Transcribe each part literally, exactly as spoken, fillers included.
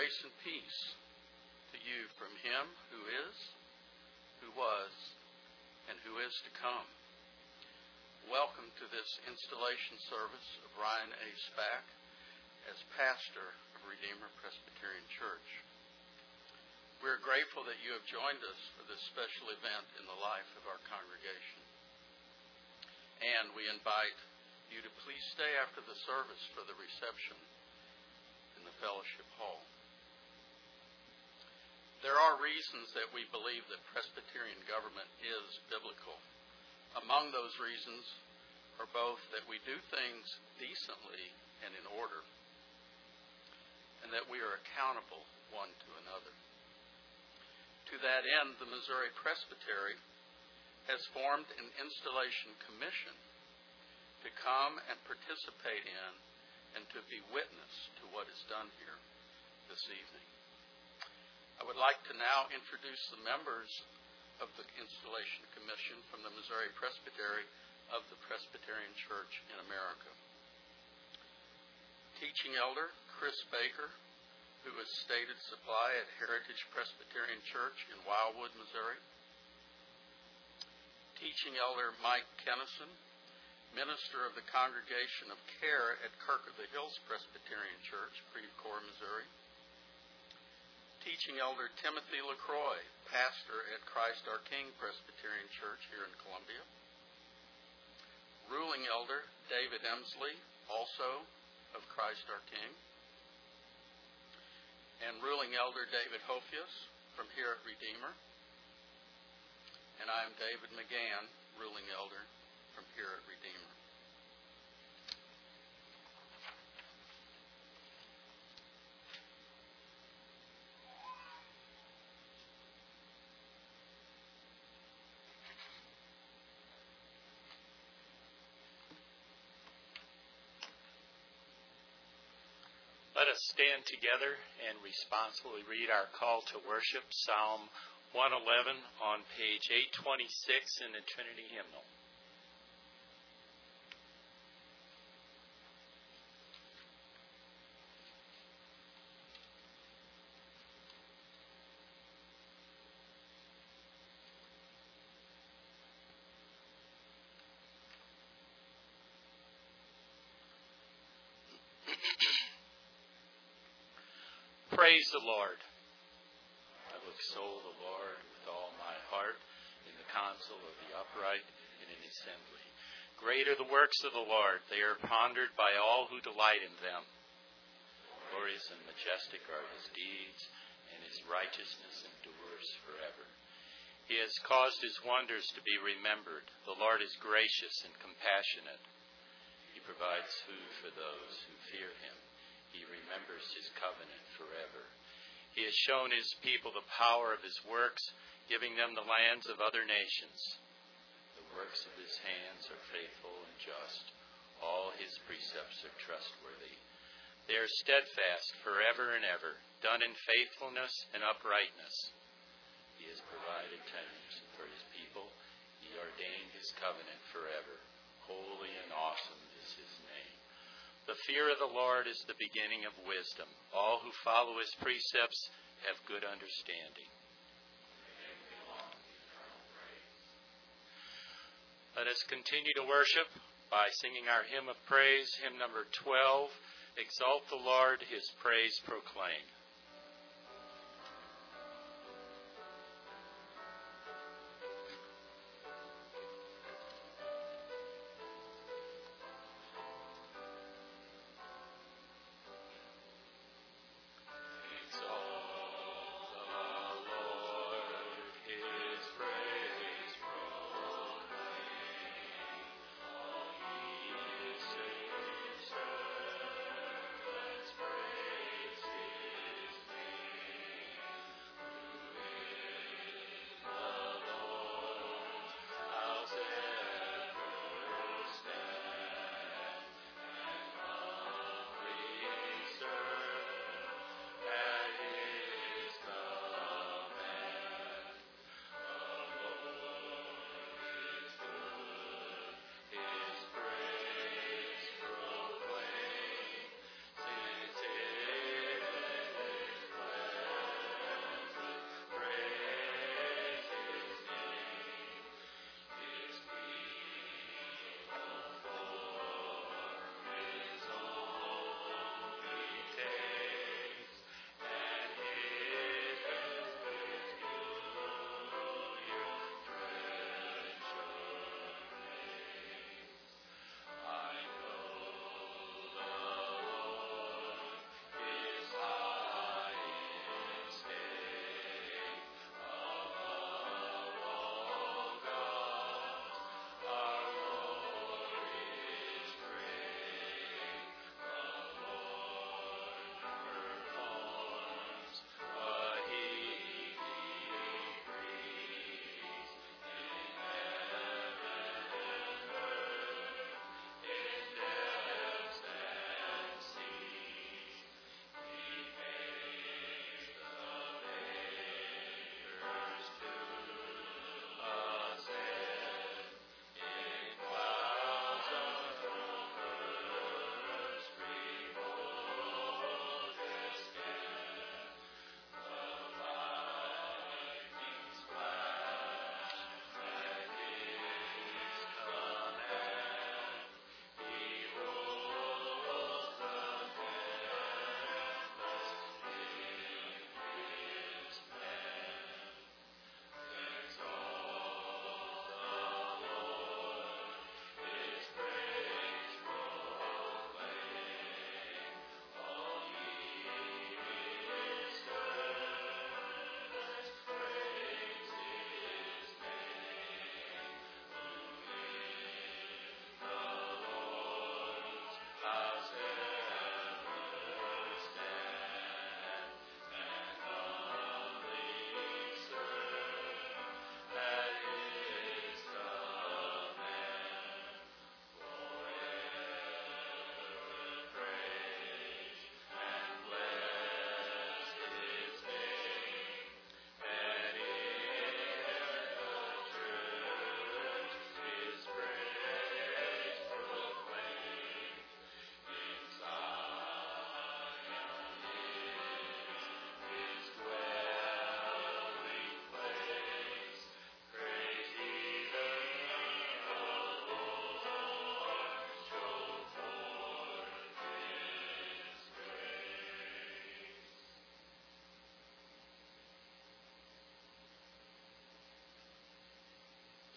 Grace and peace to you from him who is, who was, and who is to come. Welcome to this installation service of Ryan A. Spack as pastor of Redeemer Presbyterian Church. We're grateful that you have joined us for this special event in the life of our congregation. And we invite you to please stay after the service for the reception in the fellowship hall. There are reasons that we believe that Presbyterian government is biblical. Among those reasons are both that we do things decently and in order, and that we are accountable one to another. To that end, the Missouri Presbytery has formed an installation commission to come and participate in and to be witness to what is done here this evening. I would like to now introduce the members of the Installation Commission from the Missouri Presbytery of the Presbyterian Church in America. Teaching Elder Chris Baker, who is stated supply at Heritage Presbyterian Church in Wildwood, Missouri. Teaching Elder Mike Kennison, minister of the Congregation of Care at Kirk of the Hills Presbyterian Church, Creve Coeur, Missouri. Teaching Elder Timothy LaCroix, pastor at Christ Our King Presbyterian Church here in Columbia. Ruling Elder David Emsley, also of Christ Our King. And Ruling Elder David Hofius from here at Redeemer. And I am David McGann, Ruling Elder from here at Redeemer. Let us stand together and responsibly read our call to worship, Psalm one eleven on page eight twenty-six in the Trinity Hymnal. Praise the Lord. I will extol the Lord with all my heart in the council of the upright and in the assembly. Great are the works of the Lord. They are pondered by all who delight in them. Glorious and majestic are his deeds, and his righteousness endures forever. He has caused his wonders to be remembered. The Lord is gracious and compassionate. He provides food for those who fear him. He remembers his covenant forever. He has shown his people the power of his works, giving them the lands of other nations. The works of his hands are faithful and just. All his precepts are trustworthy. They are steadfast forever and ever, done in faithfulness and uprightness. He has provided tents for his people. He ordained his covenant forever. Holy and awesome is his name. The fear of the Lord is the beginning of wisdom. All who follow his precepts have good understanding. Let us continue to worship by singing our hymn of praise, hymn number twelve, Exalt the Lord, his praise proclaim. Praise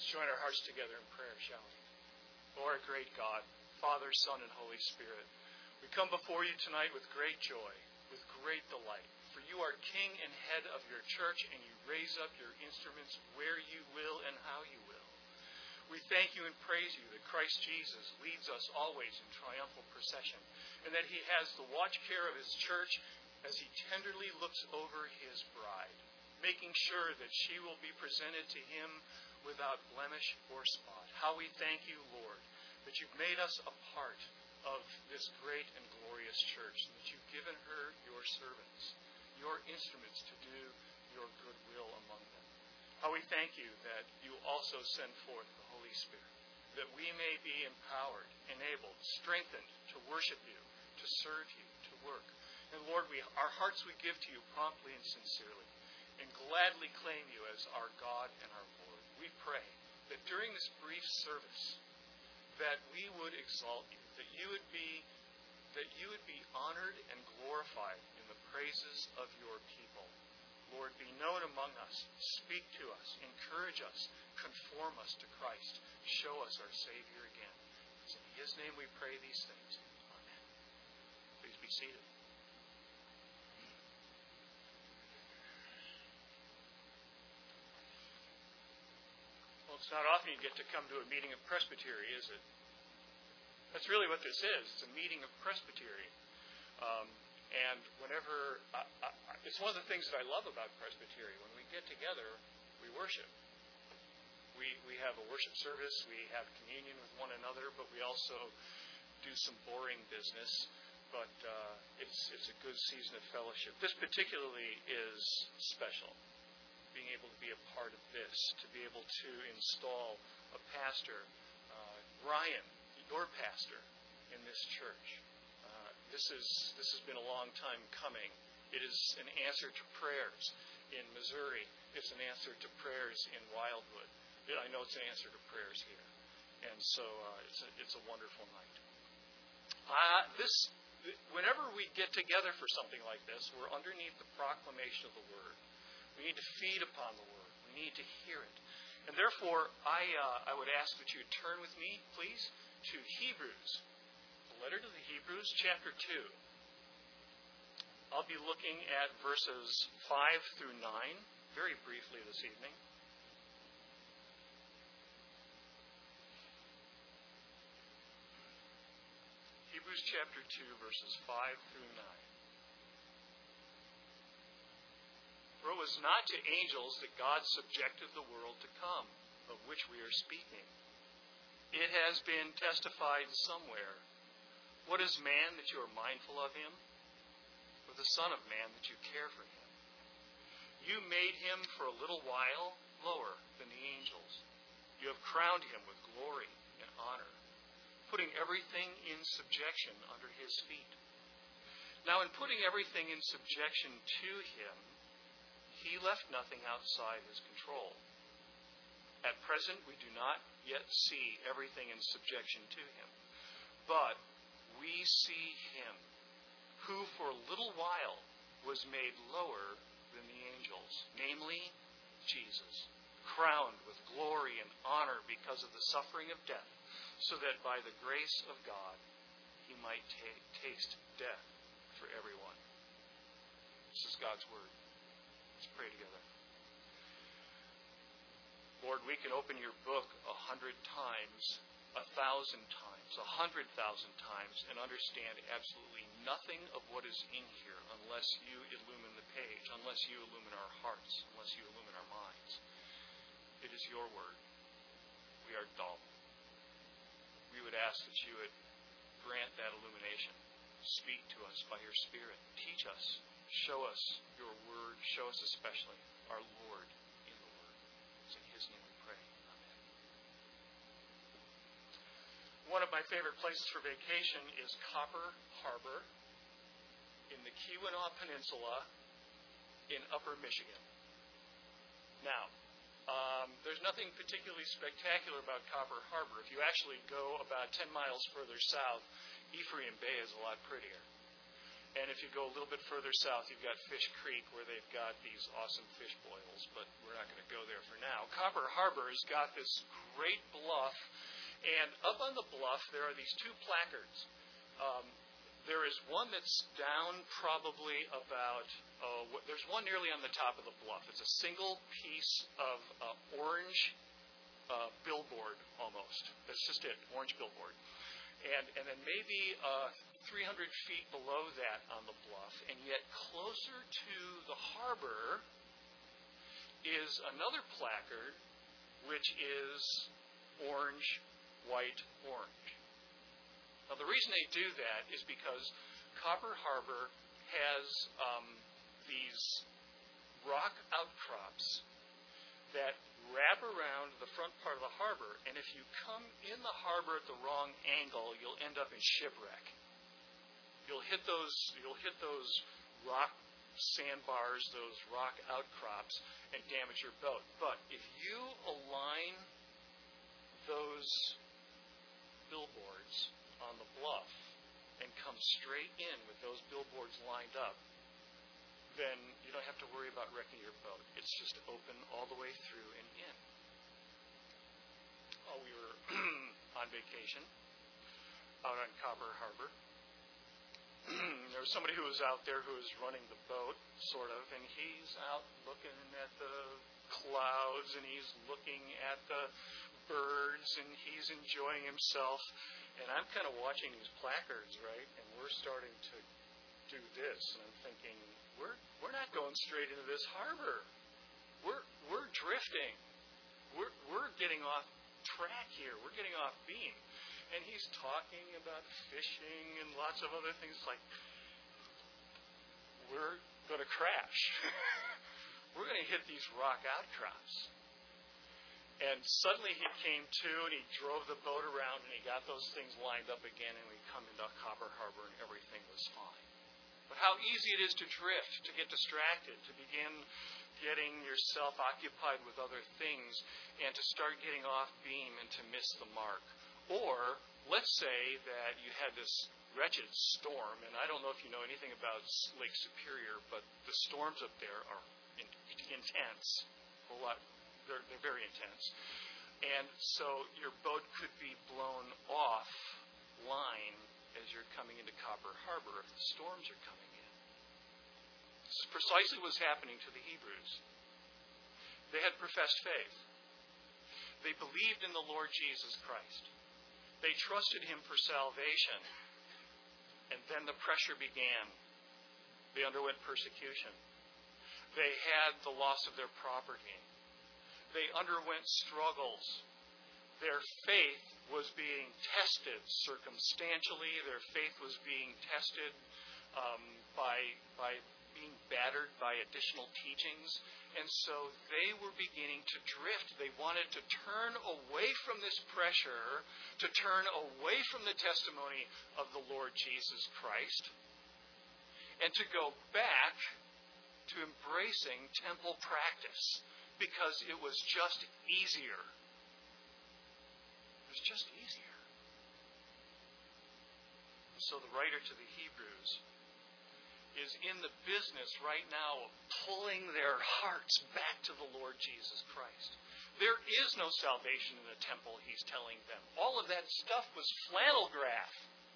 join our hearts together in prayer, shall we? Lord, great God, Father, Son, and Holy Spirit, we come before you tonight with great joy, with great delight. For you are King and head of your church, and you raise up your instruments where you will and how you will. We thank you and praise you that Christ Jesus leads us always in triumphal procession, and that he has the watch care of his church as he tenderly looks over his bride, making sure that she will be presented to him without blemish or spot. How we thank you, Lord, that you've made us a part of this great and glorious church, and that you've given her your servants, your instruments to do your good will among them. How we thank you that you also send forth the Holy Spirit, that we may be empowered, enabled, strengthened to worship you, to serve you, to work. And Lord, we, our hearts we give to you promptly and sincerely, and gladly claim you as our God and our Lord. We pray that during this brief service, that we would exalt you, that you would be, that you would be honored and glorified in the praises of your people. Lord, be known among us, speak to us, encourage us, conform us to Christ, show us our Savior again. It's in his name we pray these things. Amen. Please be seated. Well, it's not often you get to come to a meeting of presbytery, is it? That's really what this is. It's a meeting of presbytery. Um, and whenever, I, I, it's one of the things that I love about presbytery. When we get together, we worship. We we have a worship service, we have communion with one another, but we also do some boring business. But uh, it's it's a good season of fellowship. This particularly is special. Being able to be a part of this, to be able to install a pastor, uh, Ryan, your pastor in this church. Uh, this is this has been a long time coming. It is an answer to prayers in Missouri. It's an answer to prayers in Wildwood. I know it's an answer to prayers here, and so uh, it's a, it's a wonderful night. Uh, this, whenever we get together for something like this, we're underneath the proclamation of the Word. We need to feed upon the Word. We need to hear it. And therefore, I uh, I would ask that you turn with me, please, to Hebrews, the letter to the Hebrews, chapter two. I'll be looking at verses five through nine, very briefly this evening. Hebrews chapter two, verses five through nine. For it was not to angels that God subjected the world to come, of which we are speaking. It has been testified somewhere, what is man that you are mindful of him? Or the Son of Man that you care for him? You made him for a little while lower than the angels. You have crowned him with glory and honor, putting everything in subjection under his feet. Now, in putting everything in subjection to him, he left nothing outside his control. At present, we do not yet see everything in subjection to him, but we see him who for a little while was made lower than the angels, namely Jesus, crowned with glory and honor because of the suffering of death, so that by the grace of God he might ta- taste death for everyone. This is God's Word. Let's pray together. Lord, we can open your book a hundred times, a thousand times, a hundred thousand times, and understand absolutely nothing of what is in here unless you illumine the page, unless you illumine our hearts, unless you illumine our minds. It is your word. We are dull. We would ask that you would grant that illumination. Speak to us by your Spirit. Teach us. Show us your word. Show us especially our Lord in the word. It's in his name we pray. Amen. One of my favorite places for vacation is Copper Harbor in the Keweenaw Peninsula in Upper Michigan. Now, um, there's nothing particularly spectacular about Copper Harbor. If you actually go about ten miles further south, Ephraim Bay is a lot prettier. And if you go a little bit further south, you've got Fish Creek, where they've got these awesome fish boils, but we're not going to go there for now. Copper Harbor has got this great bluff, and up on the bluff there are these two placards. Um, there is one that's down probably about, uh, there's one nearly on the top of the bluff. It's a single piece of uh, orange uh, billboard almost. That's just it, orange billboard. And, and then maybe uh, three hundred feet below that on the bluff, and yet closer to the harbor is another placard, which is orange, white, orange. Now, the reason they do that is because Copper Harbor has um, these rock outcrops that wrap around the front part of the harbor, and if you come in the harbor at the wrong angle, you'll end up in shipwreck. You'll hit those, you'll hit those rock sandbars, those rock outcrops, and damage your boat. But if you align those billboards on the bluff and come straight in with those billboards lined up, then you don't have to worry about wrecking your boat. It's just open all the way through and in. Oh, we were on vacation out on Copper Harbor. There was somebody who was out there who was running the boat, sort of, and he's out looking at the clouds, and he's looking at the birds, and he's enjoying himself. And I'm kind of watching these placards, right? And we're starting to do this, and I'm thinking, we're we're not going straight into this harbor. We're we're drifting. We're we're getting off track here. We're getting off beam. And he's talking about fishing and lots of other things. Like, we're going to crash. We're going to hit these rock outcrops. And suddenly he came to, and he drove the boat around, and he got those things lined up again, and we come into Copper Harbor, and everything was fine. But how easy it is to drift, to get distracted, to begin getting yourself occupied with other things, and to start getting off beam and to miss the mark. Or, let's say that you had this wretched storm, and I don't know if you know anything about Lake Superior, but the storms up there are in, intense. A lot, they're, they're very intense. And so your boat could be blown off line as you're coming into Copper Harbor if the storms are coming in. This is precisely what's happening to the Hebrews. They had professed faith. They believed in the Lord Jesus Christ. They trusted Him for salvation. And then the pressure began. They underwent persecution. They had the loss of their property. They underwent struggles. Their faith was being tested circumstantially. Their faith was being tested um, by, by being battered by additional teachings. And so they were beginning to drift. They wanted to turn away from this pressure, to turn away from the testimony of the Lord Jesus Christ, and to go back to embracing temple practice because it was just easier. It was just easier. So the writer to the Hebrews is in the business right now of pulling their hearts back to the Lord Jesus Christ. There is no salvation in the temple, he's telling them. All of that stuff was flannel graph.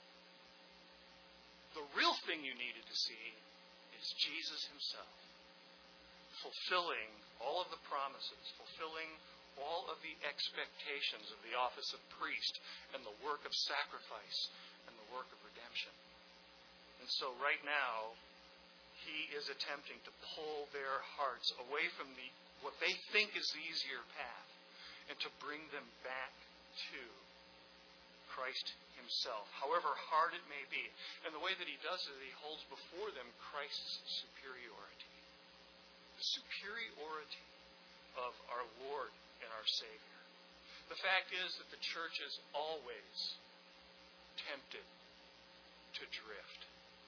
The real thing you needed to see is Jesus Himself, fulfilling all of the promises, fulfilling all of the expectations of the office of priest and the work of sacrifice and the work of redemption. And so right now, He is attempting to pull their hearts away from the what they think is the easier path and to bring them back to Christ Himself, however hard it may be. And the way that He does it, He holds before them Christ's superiority. The superiority of our Lord and our Savior. The fact is that the church is always tempted to drift.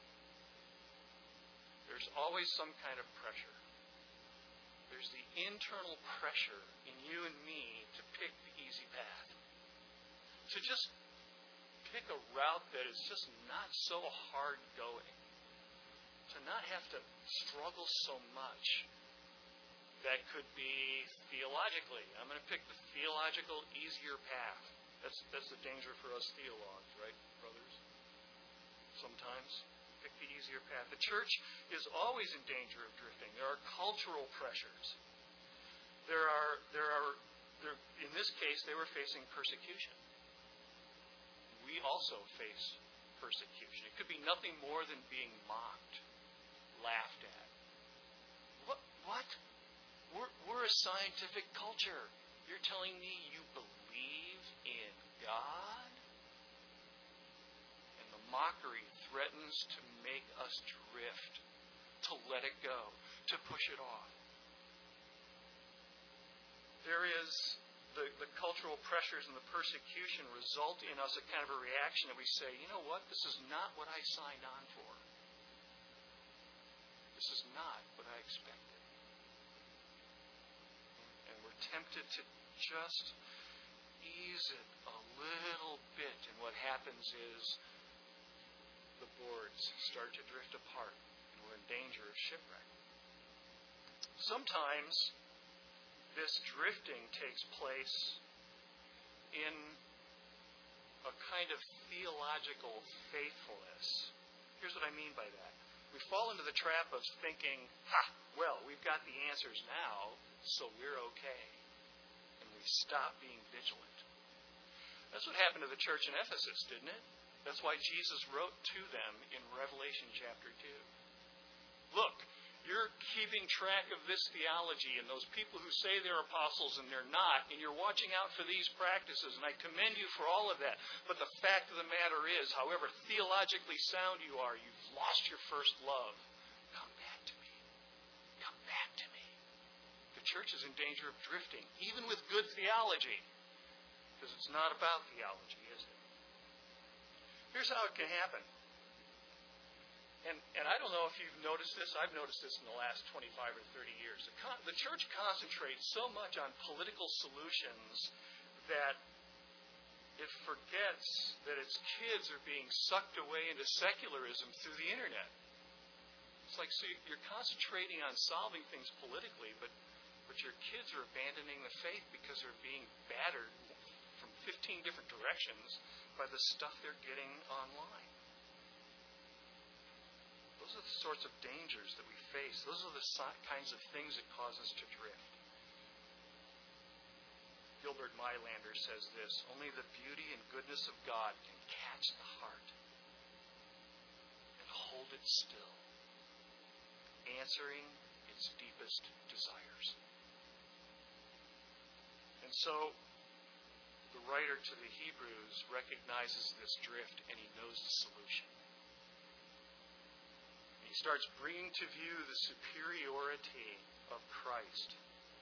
There's always some kind of pressure. There's the internal pressure in you and me to pick the easy path. To just pick a route that is just not so hard going. To not have to struggle so much. That could be theologically. I'm going to pick the theological, easier path. That's that's the danger for us theologues, right, brothers? Sometimes pick the easier path. The church is always in danger of drifting. There are cultural pressures. There are there are there, in this case they were facing persecution. We also face persecution. It could be nothing more than being mocked, laughed at. What? What? We're, we're a scientific culture. You're telling me you believe in God? And the mockery threatens to make us drift, to let it go, to push it off. There is the, the cultural pressures and the persecution result in us a kind of a reaction that we say, you know what, this is not what I signed on for. This is not what I expected. And we're tempted to just ease it a little bit. And what happens is the boards start to drift apart and we're in danger of shipwreck. Sometimes this drifting takes place in a kind of theological faithfulness. Here's what I mean by that. We fall into the trap of thinking, ha, well, we've got the answers now, so we're okay. And we stop being vigilant. That's what happened to the church in Ephesus, didn't it? That's why Jesus wrote to them in Revelation chapter two. Look, you're keeping track of this theology and those people who say they're apostles and they're not, and you're watching out for these practices, and I commend you for all of that. But the fact of the matter is, however theologically sound you are, you've lost your first love. Come back to me. Come back to me. The church is in danger of drifting, even with good theology, because it's not about theology, is it? Here's how it can happen. And, and I don't know if you've noticed this. I've noticed this in the last twenty-five or thirty years. The, con- the church concentrates so much on political solutions that it forgets that its kids are being sucked away into secularism through the internet. It's like, so you're concentrating on solving things politically, but, but your kids are abandoning the faith because they're being battered from fifteen different directions by the stuff they're getting online. Those are the sorts of dangers that we face. Those are the so- kinds of things that cause us to drift. Gilbert Mylander says this, only the beauty and goodness of God can catch the heart and hold it still, answering its deepest desires. And so, the writer to the Hebrews recognizes this drift and he knows the solution. He starts bringing to view the superiority of Christ.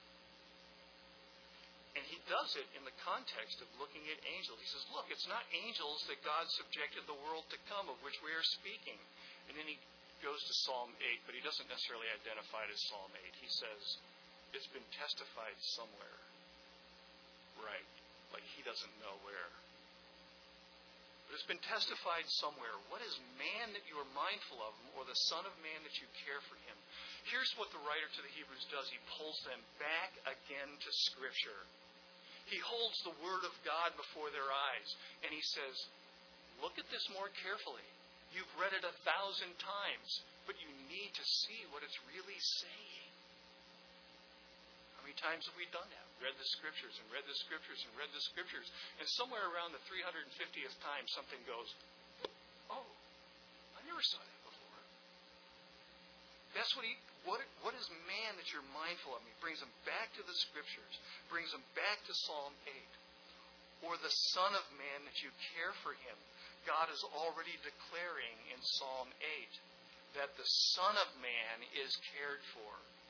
And he does it in the context of looking at angels. He says, look, it's not angels that God subjected the world to come, of which we are speaking. And then he goes to Psalm eight, but he doesn't necessarily identify it as Psalm eight. He says, it's been testified somewhere. Right. Like he doesn't know where. But it's been testified somewhere. What is man that you are mindful of him, or the Son of Man that you care for him? Here's what the writer to the Hebrews does. He pulls them back again to Scripture. He holds the Word of God before their eyes, and he says, look at this more carefully. You've read it a thousand times, but you need to see what it's really saying. How many times have we done that? Read the Scriptures and read the Scriptures and read the Scriptures. And somewhere around the three hundred fiftieth time, something goes, oh, I never saw that before. That's what he, what, what is man that you're mindful of? He brings them back to the Scriptures, brings them back to Psalm eight. Or the Son of Man that you care for him. God is already declaring in Psalm eight that the Son of Man is cared for.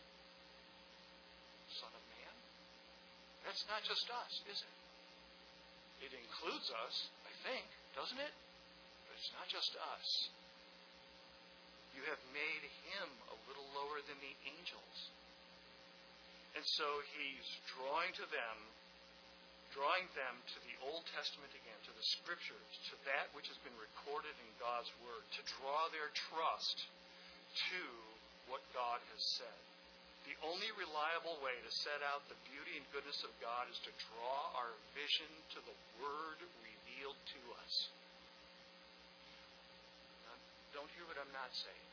Son of Man? That's not just us, is it? It includes us, I think, doesn't it? But it's not just us. You have made him a little lower than the angels. And so he's drawing to them, drawing them to the Old Testament again, to the Scriptures, to that which has been recorded in God's Word, to draw their trust to what God has said. The only reliable way to set out the beauty and goodness of God is to draw our vision to the Word revealed to us. Now, don't hear what I'm not saying.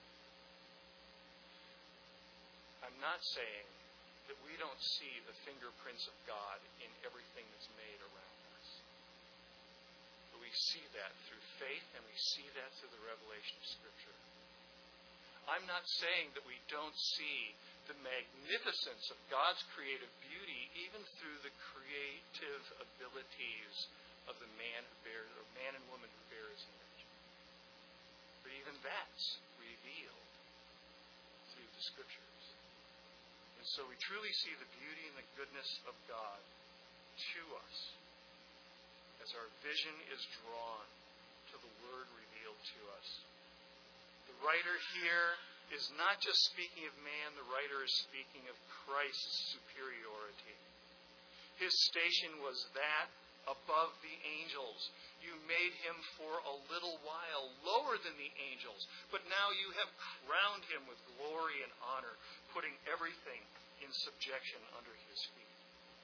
I'm not saying that we don't see the fingerprints of God in everything that's made around us. But we see that through faith, and we see that through the revelation of Scripture. I'm not saying that we don't see the magnificence of God's creative beauty even through the creative abilities of the man who bears, or man and woman who bear His image. But even that's revealed through the Scriptures. And so we truly see the beauty and the goodness of God to us as our vision is drawn to the Word revealed to us. The writer here is not just speaking of man, the writer is speaking of Christ's superiority. His station was that above the angels. You made Him for a little while lower than the angels, but now you have crowned Him with glory and honor, putting everything in subjection under His feet.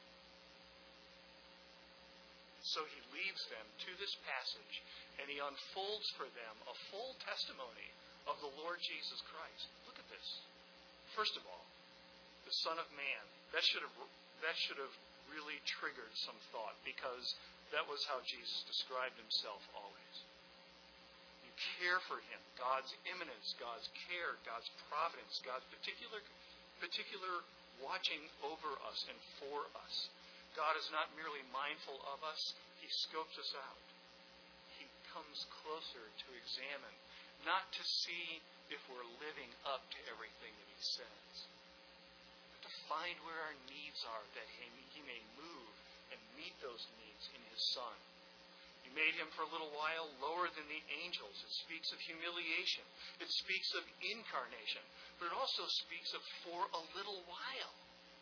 So He leads them to this passage, and He unfolds for them a full testimony of the Lord Jesus Christ. Look at this. First of all, the Son of Man. That should have that should have really triggered some thought, because that was how Jesus described Himself always. You care for Him, God's immanence, God's care, God's providence, God's particular particular watching over us and for us. God is not merely mindful of us, He scopes us out. He comes closer to examine, not to see if we're living up to everything that He says, but to find where our needs are, that He may move and meet those needs in His Son. You made Him for a little while lower than the angels. It speaks of humiliation. It speaks of incarnation. But it also speaks of for a little while.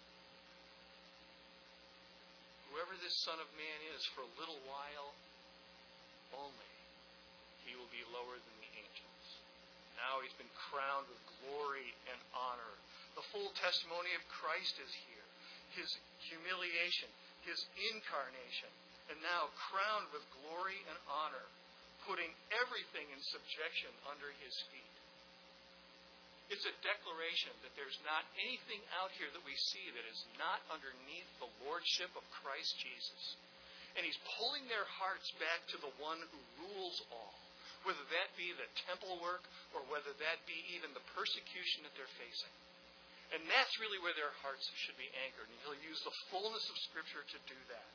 Whoever this Son of Man is, for a little while only, He will be lower than the angels. Now He's been crowned with glory and honor. The full testimony of Christ is here. His humiliation, His incarnation, and now crowned with glory and honor, putting everything in subjection under His feet. It's a declaration that there's not anything out here that we see that is not underneath the lordship of Christ Jesus. And He's pulling their hearts back to the one who rules all, whether that be the temple work or whether that be even the persecution that they're facing. And that's really where their hearts should be anchored. And He'll use the fullness of Scripture to do that.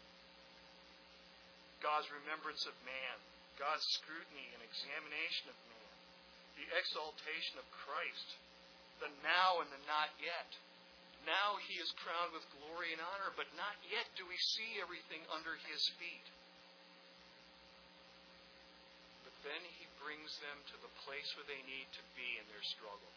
God's remembrance of man, God's scrutiny and examination of man, the exaltation of Christ, the now and the not yet. Now He is crowned with glory and honor, but not yet do we see everything under His feet. But then He brings them to the place where they need to be in their struggle.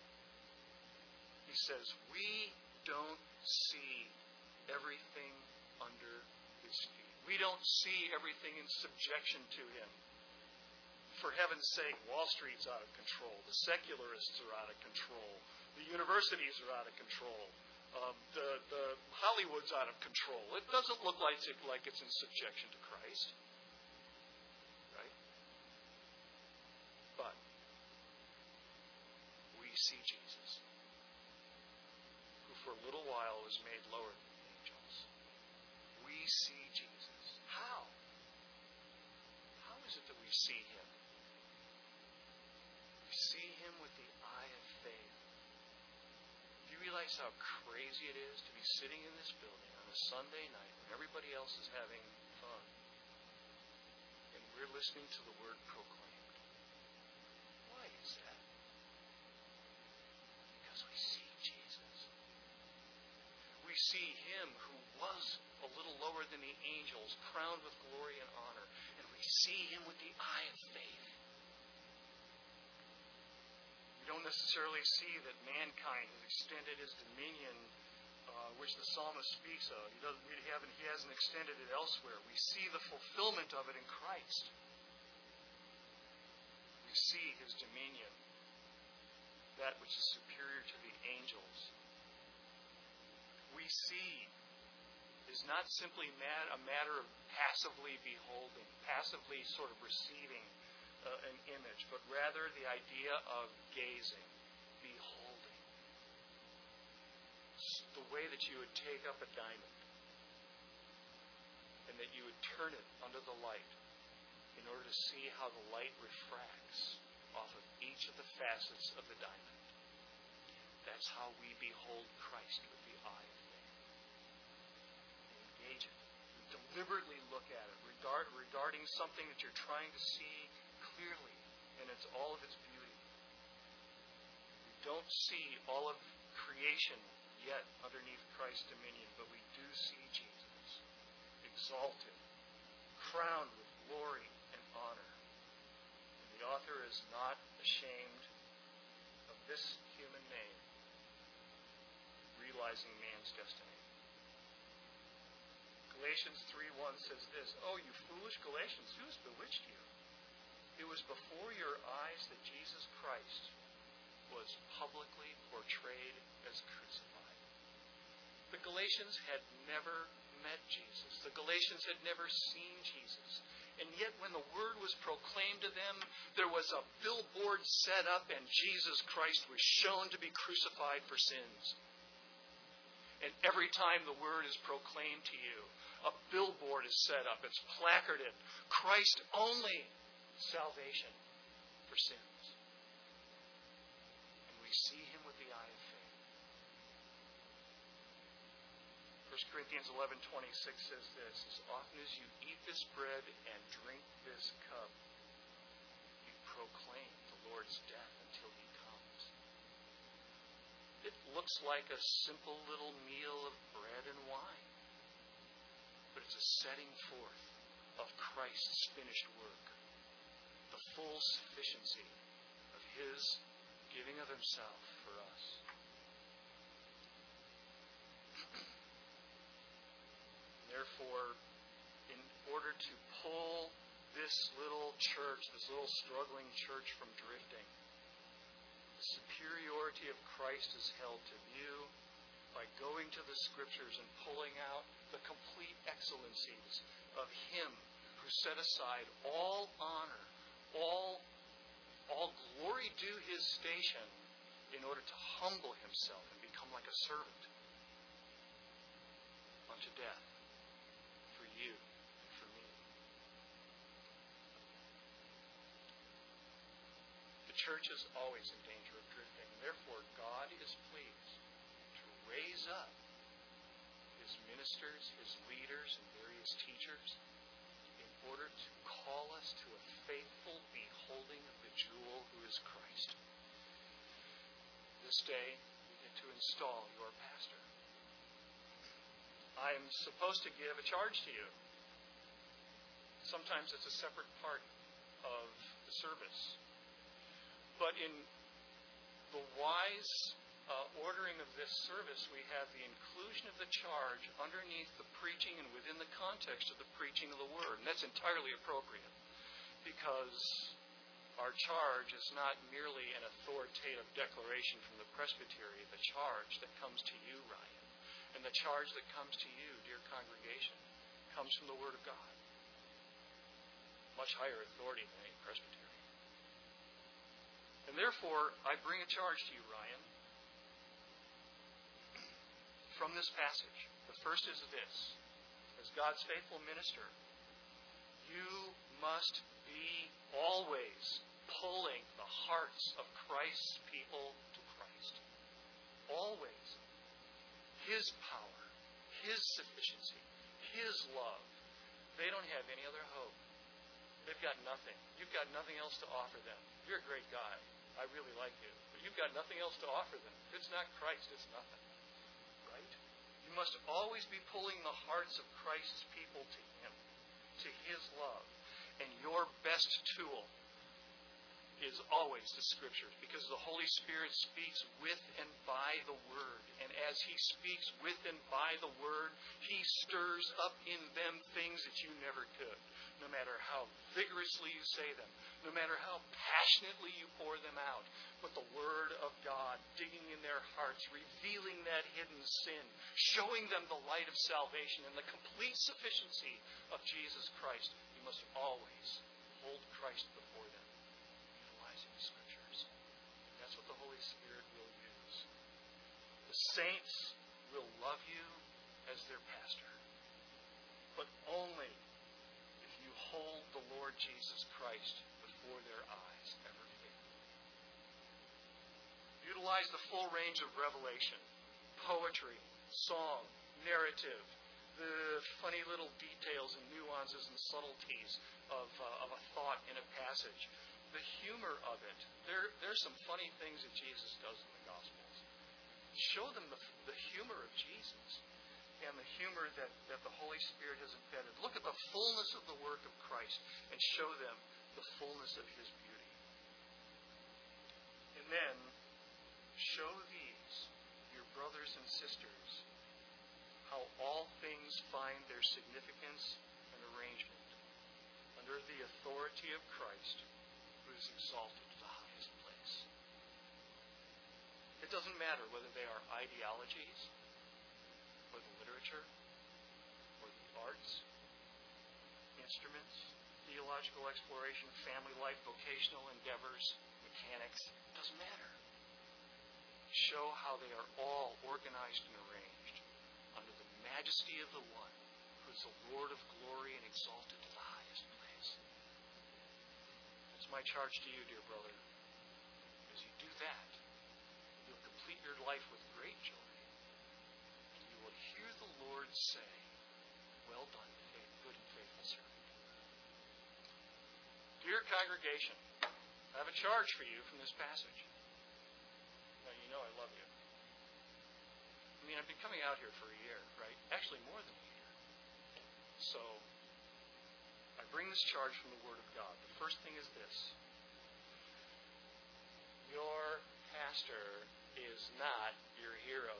He says, we don't see everything under His feet. We don't see everything in subjection to Him. For heaven's sake, Wall Street's out of control. The secularists are out of control. The universities are out of control. Um, the, the Hollywood's out of control. It doesn't look like, it, like it's in subjection to Christ. Right? But we see Jesus, who for a little while was made lower than the angels. We see Jesus. How? How is it that we see Him? We see Him with the eye of faith. Do you realize how crazy it is to be sitting in this building on a Sunday night when everybody else is having fun, and we're listening to the Word proclaimed? Why is that? Because we see Jesus. We see Him who was a little lower than the angels, crowned with glory and honor, and we see Him with the eye of faith. We don't necessarily see that mankind has extended His dominion, uh, which the psalmist speaks of. He doesn't. We haven't. He hasn't extended it elsewhere. We see the fulfillment of it in Christ. We see His dominion, that which is superior to the angels, we see is not simply a matter of passively beholding, passively sort of receiving uh, an image, but rather the idea of gazing, beholding. It's the way that you would take up a diamond and that you would turn it under the light in order to see how the light refracts off of each of the facets of the diamond. That's how we behold Christ with the eye of faith. We engage it. We deliberately look at it regard, regarding something that you're trying to see clearly in its all of its beauty. We don't see all of creation yet underneath Christ's dominion, but we do see Jesus exalted, crowned with glory and honor. And the author is not ashamed of this human name, realizing man's destiny. Galatians three one says this, "Oh, you foolish Galatians, who has bewitched you? It was before your eyes that Jesus Christ was publicly portrayed as crucified." The Galatians had never met Jesus. The Galatians had never seen Jesus. And yet when the word was proclaimed to them, there was a billboard set up and Jesus Christ was shown to be crucified for sins. And every time the word is proclaimed to you, a billboard is set up. It's placarded. Christ only, salvation for sins. And we see him with the eye of faith. First Corinthians eleven twenty-six says this, "As often as you eat this bread and drink this cup, you proclaim the Lord's death until he comes." It looks like a simple little meal of bread and wine, but it's a setting forth of Christ's finished work, the full sufficiency of his giving of himself for us. Therefore, in order to pull this little church, this little struggling church from drifting, the superiority of Christ is held to view by going to the Scriptures and pulling out the complete excellencies of him who set aside all honor, all, all glory due his station in order to humble himself and become like a servant unto death for you and for me. The church is always in danger of drifting. Therefore, God is pleased to raise up his ministers, his leaders, and various teachers in order to call us to a faithful beholding of the jewel who is Christ. This day, we get to install your pastor. I'm supposed to give a charge to you. Sometimes it's a separate part of the service. But in the wise uh, ordering of this service, we have the inclusion of the charge underneath the preaching and within the context of the preaching of the Word. And that's entirely appropriate, because our charge is not merely an authoritative declaration from the presbytery, the charge that comes to you, Ryan, and the charge that comes to you, dear congregation, comes from the Word of God. Much higher authority than any presbytery. And therefore, I bring a charge to you, Ryan, from this passage. The first is this. As God's faithful minister, you must be always pulling the hearts of Christ's people to Christ. Always. His power, his sufficiency, his love. They don't have any other hope. They've got nothing. You've got nothing else to offer them. You're a great guy. I really like you. But you've got nothing else to offer them. If it's not Christ, it's nothing. Right? You must always be pulling the hearts of Christ's people to him, to his love. And your best tool is always the Scriptures, because the Holy Spirit speaks with and by the Word. And as he speaks with and by the Word, he stirs up in them things that you never could. no matter how vigorously you say them, no matter how passionately you pour them out, but the Word of God digging in their hearts, revealing that hidden sin, showing them the light of salvation and the complete sufficiency of Jesus Christ. You must always hold Christ before them, utilizing the Scriptures. That's what the Holy Spirit will use. The saints will love you as their pastor, but only if you hold the Lord Jesus Christ before their eyes ever faithfully. Utilize the full range of revelation, poetry, song, narrative, the funny little details and nuances and subtleties of, uh, of a thought in a passage. The humor of it. There, there's some funny things that Jesus does in the Gospels. Show them the, the humor of Jesus and the humor that, that the Holy Spirit has embedded. Look at the fullness of the work of Christ and show them the fullness of His beauty. And then show these, your brothers and sisters, how all things find their significance and arrangement under the authority of Christ, who is exalted to the highest place. It doesn't matter whether they are ideologies, or the literature, or the arts, instruments, theological exploration, family life, vocational endeavors, mechanics. It doesn't matter. Show how they are all organized and arranged under the majesty of the one who is the Lord of glory and exalted to the highest place. That's my charge to you, dear brother. As you do that, you'll complete your life with great joy. And you will hear the Lord say, "Well done, good and faithful servant." Dear congregation, I have a charge for you from this passage. Now, you know I love you. I mean, I've been coming out here for a year, right? Actually, more than a year. So, I bring this charge from the Word of God. The first thing is this. Your pastor is not your hero.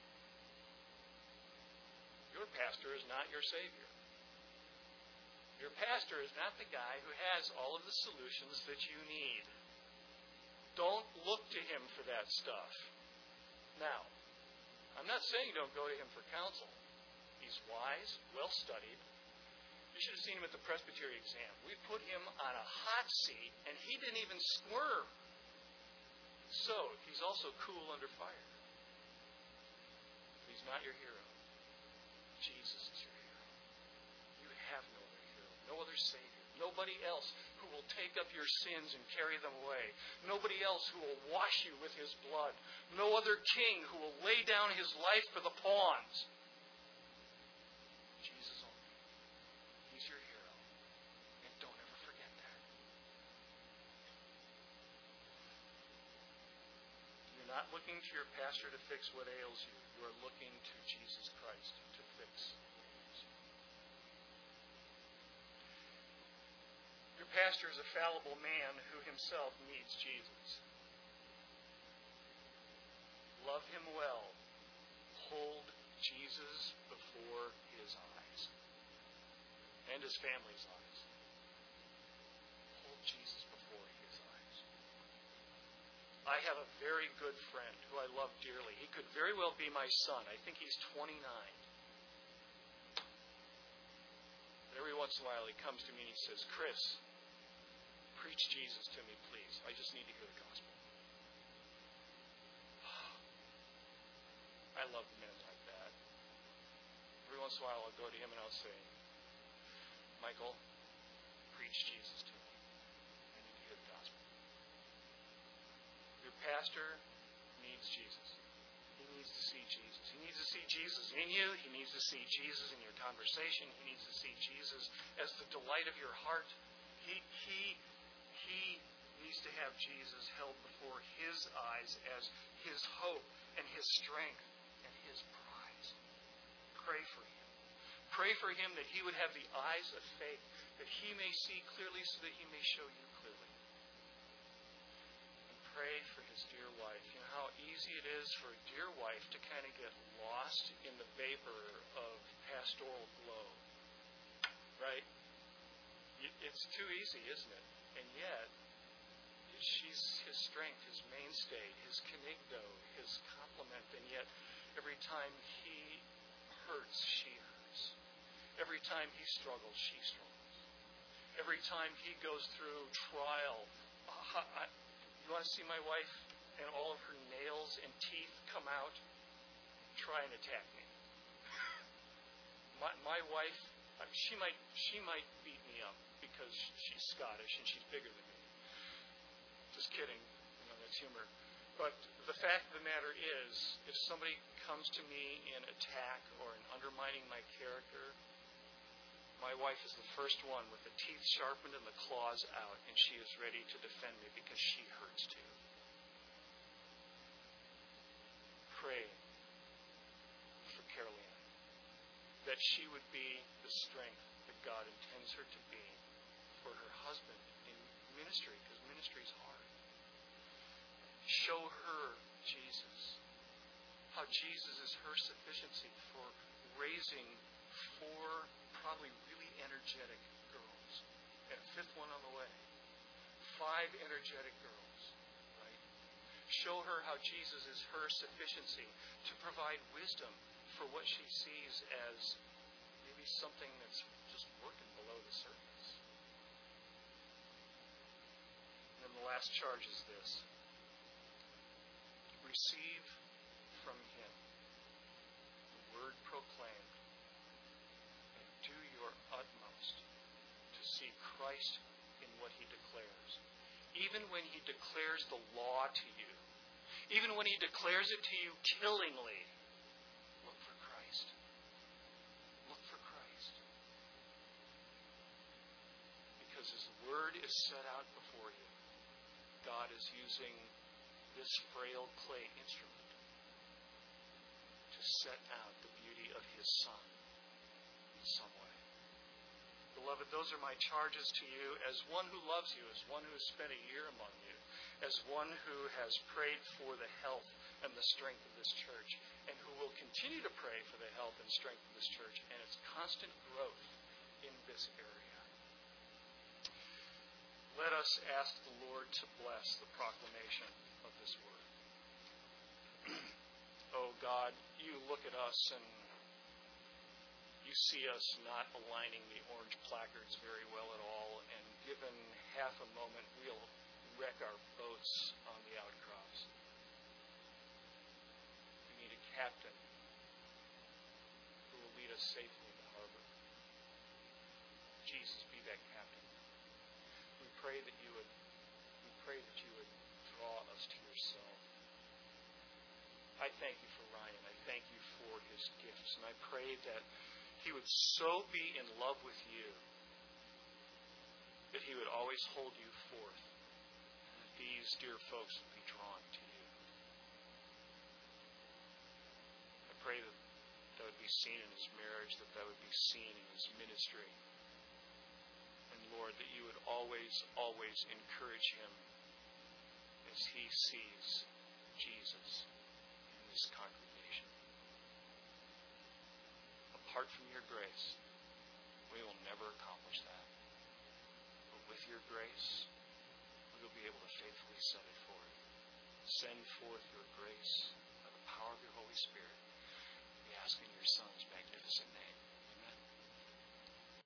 Your pastor is not your Savior. Your pastor is not the guy who has all of the solutions that you need. Don't look to him for that stuff. Now, I'm not saying don't go to him for counsel. He's wise, well-studied. You should have seen him at the Presbytery exam. We put him on a hot seat, and he didn't even squirm. So, he's also cool under fire. But he's not your hero. Jesus is your hero. You have no other hero, no other Savior. Nobody else who will take up your sins and carry them away. Nobody else who will wash you with His blood. No other king who will lay down his life for the pawns. Jesus only. He's your hero. And don't ever forget that. You're not looking to your pastor to fix what ails you. You are looking to Jesus Christ to fix. Your pastor is a fallible man who himself needs Jesus. Love him well. Hold Jesus before his eyes and his family's eyes. Hold Jesus before his eyes. I have a very good friend who I love dearly. He could very well be my son. I think he's twenty-nine. But every once in a while he comes to me and he says, "Chris, preach Jesus to me, please. I just need to hear the gospel." I love men like that. Every once in a while I'll go to him and I'll say, "Michael, preach Jesus to me. I need to hear the gospel." Your pastor needs Jesus. He needs to see Jesus. He needs to see Jesus in you. He needs to see Jesus in your conversation. He needs to see Jesus as the delight of your heart. He, he, he needs to have Jesus held before his eyes as his hope and his strength and his prize. Pray for him. Pray for him that he would have the eyes of faith, that he may see clearly so that he may show you clearly. And pray for his dear wife. You know how easy it is for a dear wife to kind of get lost in the vapor of pastoral glow. Right? It's too easy, isn't it? And yet, she's his strength, his mainstay, his kenigdo, his complement. And yet, every time he hurts, she hurts. Every time he struggles, she struggles. Every time he goes through trial, uh, I, you want to see my wife and all of her nails and teeth come out? Try and attack me. My, my wife, she might she might beat me up because she's Scottish and she's bigger than me. Just kidding. You know, that's humor. But the fact of the matter is, if somebody comes to me in attack or in undermining my character, my wife is the first one with the teeth sharpened and the claws out, and she is ready to defend me because she hurts too. Pray for Caroline, that she would be the strength that God intends her to be for her husband in ministry, because ministry is hard. Show her Jesus, how Jesus is her sufficiency for raising four probably really energetic girls, and a fifth one on the way. Five energetic girls, right? Show her how Jesus is her sufficiency to provide wisdom for what she sees as maybe something that's just working below the surface. And then the last charge is this. Receive from Him the word proclaimed and do your utmost to see Christ in what He declares. Even when He declares the law to you, even when He declares it to you killingly, look for Christ. Look for Christ. Because His word is set out before you. God is using this frail clay instrument to set out the beauty of His Son in some way. Beloved, those are my charges to you as one who loves you, as one who has spent a year among you, as one who has prayed for the health and the strength of this church, and who will continue to pray for the health and strength of this church and its constant growth in this area. Let us ask the Lord to bless the proclamation of this word. Oh God, you look at us and you see us not aligning the orange placards very well at all, and given half a moment, we'll wreck our boats on the outcrops. We need a captain who will lead us safely to harbor. Jesus, be that captain. We pray that you would, we pray that you would draw us to yourself. I thank you for Ryan. I thank you for his gifts, and I pray that he would so be in love with you that he would always hold you forth, and that these dear folks would be drawn to you. I pray that that would be seen in his marriage, that that would be seen in his ministry. And Lord, that you would always, always encourage him as he sees Jesus in this congregation. Apart from your grace, we will never accomplish that. But with your grace, we will be able to faithfully set it forth. Send forth your grace by the power of your Holy Spirit. We ask in your Son's magnificent name.